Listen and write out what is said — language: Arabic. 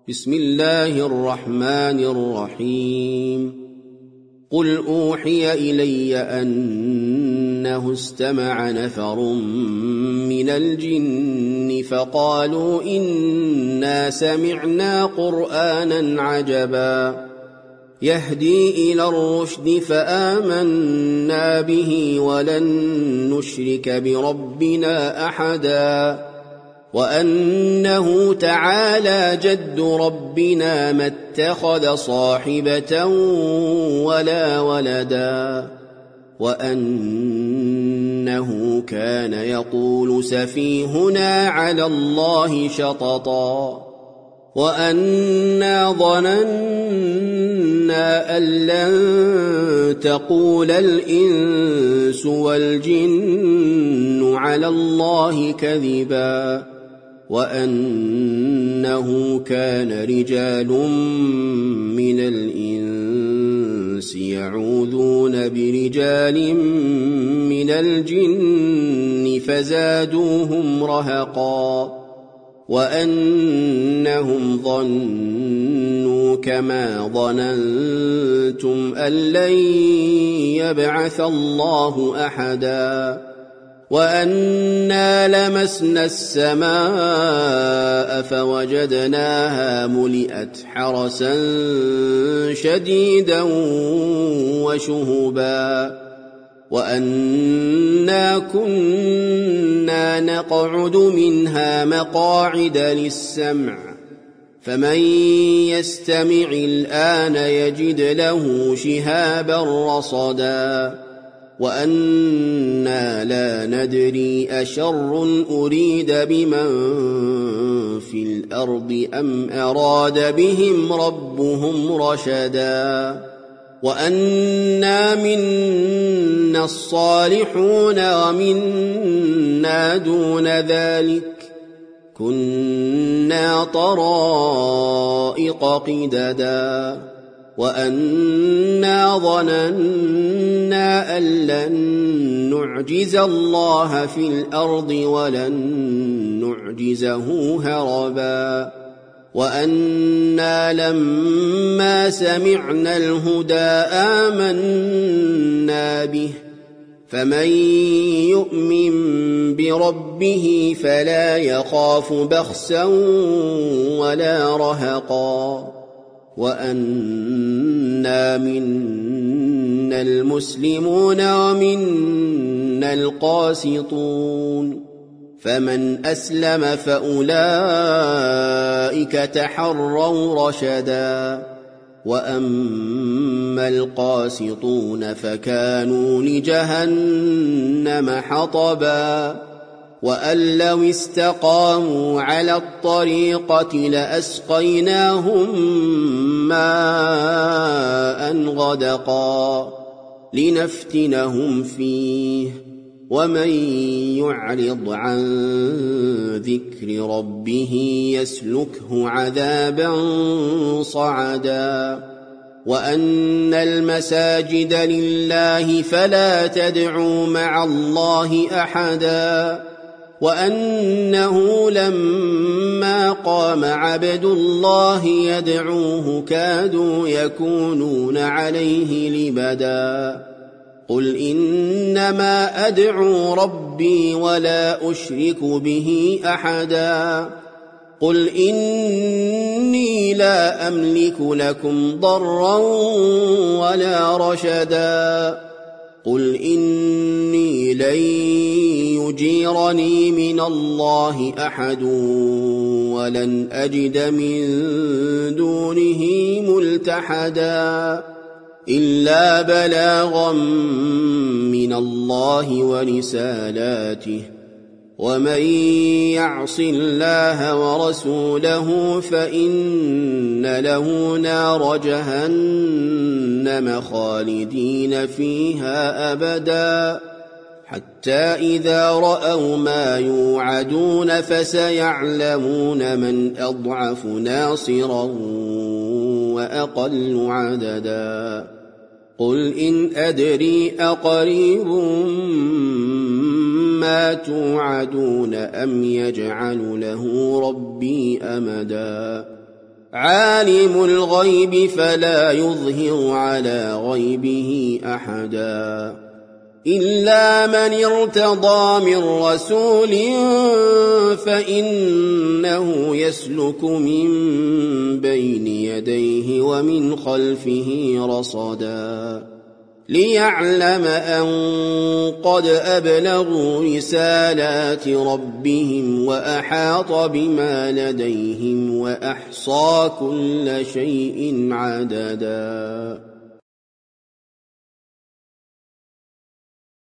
بسم الله الرحمن الرحيم قل أوحي إلي أنه استمع نفر من الجن فقالوا إنا سمعنا قرآنا عجبا يهدي إلى الرشد فآمنا به ولن نشرك بربنا أحدا وأنه تعالى جد ربنا ما اتخذ صاحبة ولا ولدا وأنه كان يقول سفيهنا على الله شططا وأنا ظننا أن لن تقول الإنس والجن على الله كذبا وأنه كان رجال من الإنس يعوذون برجال من الجن فزادوهم رهقا وأنهم ظنوا كما ظننتم أن لن يبعث الله أحدا وأنا لمسنا السماء فوجدناها ملئت حرسا شديدا وشهبا وأنا كنا نقعد منها مقاعد للسمع فمن يستمع الآن يجد له شهابا رصدا وأنا لا ندري أشر أريد بمن في الأرض أم أراد بهم ربهم رشدا وأنا منا الصالحون ومنا دون ذلك كنا طرائق قددا وأنا ظننا أن لن نعجز الله في الأرض ولن نعجزه هربا وأنا لما سمعنا الهدى آمنا به فمن يؤمن بربه فلا يخاف بخسا ولا رهقا وأنا منا المسلمون ومنا القاسطون فمن أسلم فأولئك تحروا رشدا وأما القاسطون فكانوا لجهنم حطبا وأن لو استقاموا على الطريقة لأسقيناهم ماء غدقا لنفتنهم فيه ومن يعرض عن ذكر ربه يسلكه عذابا صعدا وأن المساجد لله فلا تدعوا مع الله أحدا وأنه لما قام عبد الله يدعوه كادوا يكونون عليه لبدا قل إنما أدعو ربي ولا أشرك به أحدا قل إني لا أملك لكم ضرا ولا رشدا قل إني لن يجيرني من الله أحد ولن أجد من دونه ملتحدا إلا بلاغا من الله ورسالاته ومن يعص الله ورسوله فإن له نار جهنم خالدين فيها أبدا حتى إذا رأوا ما يوعدون فسيعلمون من أضعف ناصرا وأقل عددا قل إن أدري أقريب ما توعدون أم يجعل له ربي أمدا عالم الغيب فلا يظهر على غيبه أحدا إلا من ارتضى من رسول فإنه يسلك من بين يديه ومن خلفه رصدا ليعلم أن قد أبلغوا رسالات ربهم وأحاط بما لديهم وأحصى كل شيء عددا